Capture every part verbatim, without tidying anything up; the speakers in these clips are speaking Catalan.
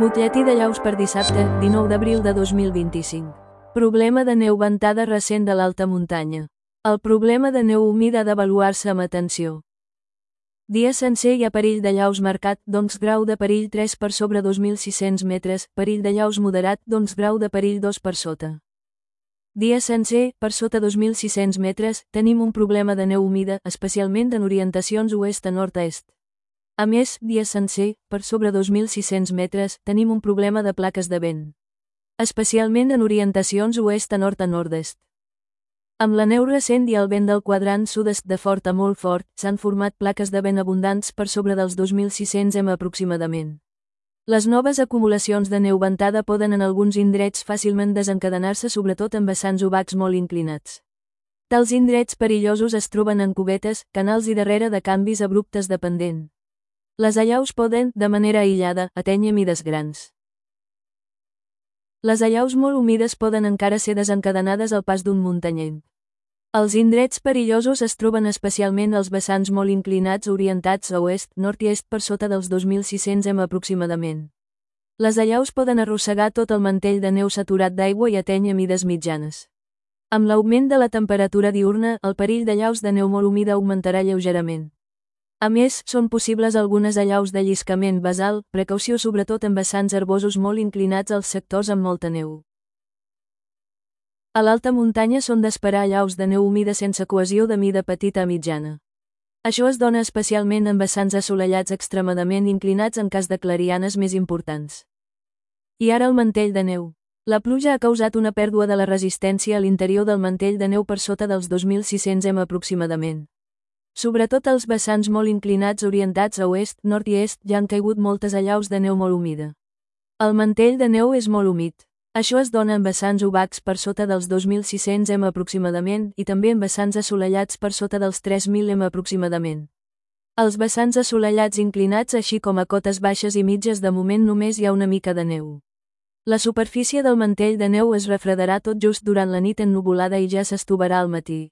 Butlletí de llaus per dissabte, dinou d'abril de dos mil vint-i-cinc. Problema de neu ventada recent de l'alta muntanya. El problema de neu humida ha d'avaluar-se amb atenció. Dia sencer hi ha perill de llaus marcat, doncs grau de perill tres per sobre dos mil sis-cents metres, perill de llaus moderat, doncs grau de perill dos per sota. Dia sencer, per sota dos mil sis-cents metres, tenim un problema de neu humida, especialment en orientacions oest a nord-est. A més, dia sencer, per sobre dos mil sis-cents metres, tenim un problema de plaques de vent. Especialment en orientacions oest a nord a nord-est. Amb la neu recent i el vent del quadrant sud-est de fort a molt fort, s'han format plaques de vent abundants per sobre dels dos mil sis-cents metres aproximadament. Les noves acumulacions de neu ventada poden en alguns indrets fàcilment desencadenar-se sobretot en vessants obacs molt inclinats. Tals indrets perillosos es troben en cubetes, canals i darrere de canvis abruptes de pendent. Les allaus poden, de manera aïllada, atènyer mides grans. Les allaus molt humides poden encara ser desencadenades al pas d'un muntanyent. Els indrets perillosos es troben especialment als vessants molt inclinats orientats a oest, nord i est per sota dels dos mil sis-cents metres aproximadament. Les allaus poden arrossegar tot el mantell de neu saturat d'aigua i atènyer mides mitjanes. Amb l'augment de la temperatura diürna, el perill d'allaus de neu molt humida augmentarà lleugerament. A més, són possibles algunes allaus de lliscament basal, precaució sobretot en vessants herbosos molt inclinats als sectors amb molta neu. A l'alta muntanya són d'esperar allaus de neu humida sense cohesió de mida petita a mitjana. Això es dona especialment en vessants assolellats extremadament inclinats en cas de clarianes més importants. I ara el mantell de neu. La pluja ha causat una pèrdua de la resistència a l'interior del mantell de neu per sota dels dos mil sis-cents metres aproximadament. Sobretot als vessants molt inclinats orientats a oest, nord i est ja han caigut moltes allaus de neu molt humida. El mantell de neu és molt humit. Això es dona en vessants obacs per sota dels dos mil sis-cents metres aproximadament i també en vessants assolellats per sota dels tres mil metres aproximadament. Als vessants assolellats inclinats així com a cotes baixes i mitges de moment només hi ha una mica de neu. La superfície del mantell de neu es refredarà tot just durant la nit ennuvolada i ja s'estovarà al matí.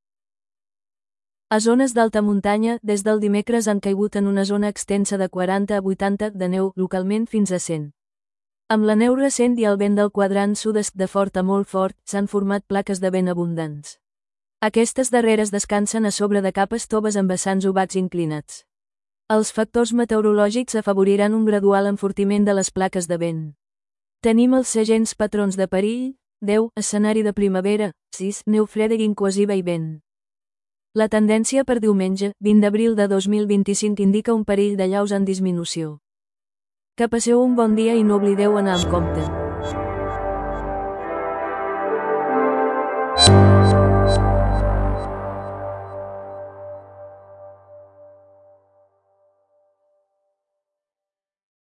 A zones d'alta muntanya, des del dimecres han caigut en una zona extensa de quaranta a vuitanta de neu, localment fins a cent. Amb la neu recent i el vent del quadrant sud-est de fort a molt fort, s'han format plaques de vent abundants. Aquestes darreres descansen a sobre de capes toves amb vessants obacs inclinats. Els factors meteorològics afavoriran un gradual enfortiment de les plaques de vent. Tenim els segents patrons de perill: deu, escenari de primavera, sis, neu freda i incohesiva i vent. La tendència per diumenge, vint d'abril de dos mil vint-i-cinc indica un perill d'allaus en disminució. Que passeu un bon dia i no oblideu anar amb compte.